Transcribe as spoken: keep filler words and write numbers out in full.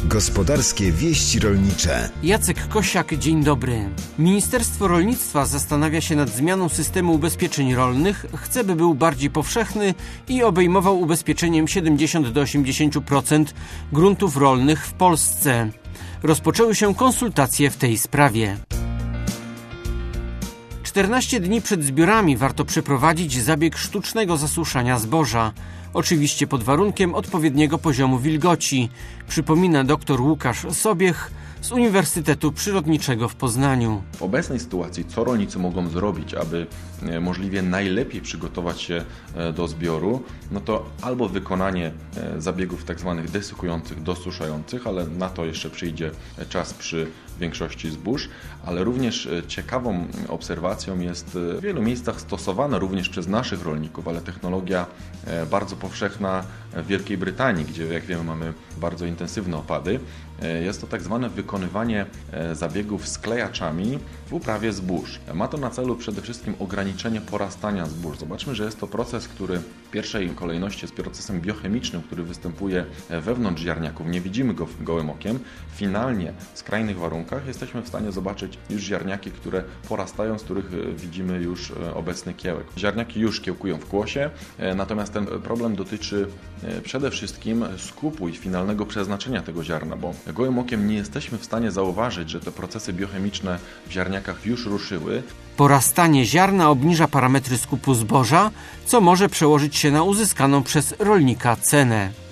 Gospodarskie wieści rolnicze. Jacek Kosiak, dzień dobry. Ministerstwo Rolnictwa zastanawia się nad zmianą systemu ubezpieczeń rolnych. Chce, by był bardziej powszechny i obejmował ubezpieczeniem siedemdziesiąt do osiemdziesięciu procent gruntów rolnych w Polsce. Rozpoczęły się konsultacje w tej sprawie. czternaście dni przed zbiorami warto przeprowadzić zabieg sztucznego zasuszania zboża. Oczywiście pod warunkiem odpowiedniego poziomu wilgoci, przypomina dr Łukasz Sobiech z Uniwersytetu Przyrodniczego w Poznaniu. W obecnej sytuacji co rolnicy mogą zrobić, aby możliwie najlepiej przygotować się do zbioru, no to albo wykonanie zabiegów tak zwanych desykujących, dosuszających, ale na to jeszcze przyjdzie czas przy większości zbóż, ale również ciekawą obserwacją jest w wielu miejscach stosowana również przez naszych rolników, ale technologia bardzo powszechna w Wielkiej Brytanii, gdzie jak wiemy mamy bardzo intensywne opady. Jest to tak zwane wykonywanie zabiegów sklejaczami w uprawie zbóż. Ma to na celu przede wszystkim ograniczenie porastania zbóż. Zobaczmy, że jest to proces, który w pierwszej kolejności jest procesem biochemicznym, który występuje wewnątrz ziarniaków. Nie widzimy go gołym okiem. Finalnie w skrajnych warunkach jesteśmy w stanie zobaczyć już ziarniaki, które porastają, z których widzimy już obecny kiełek. Ziarniaki już kiełkują w kłosie, natomiast ten problem dotyczy przede wszystkim skupu i finalnego przeznaczenia tego ziarna, bo gołym okiem nie jesteśmy w stanie zauważyć, że te procesy biochemiczne w ziarniakach już ruszyły. Porastanie ziarna obniża parametry skupu zboża, co może przełożyć się na uzyskaną przez rolnika cenę.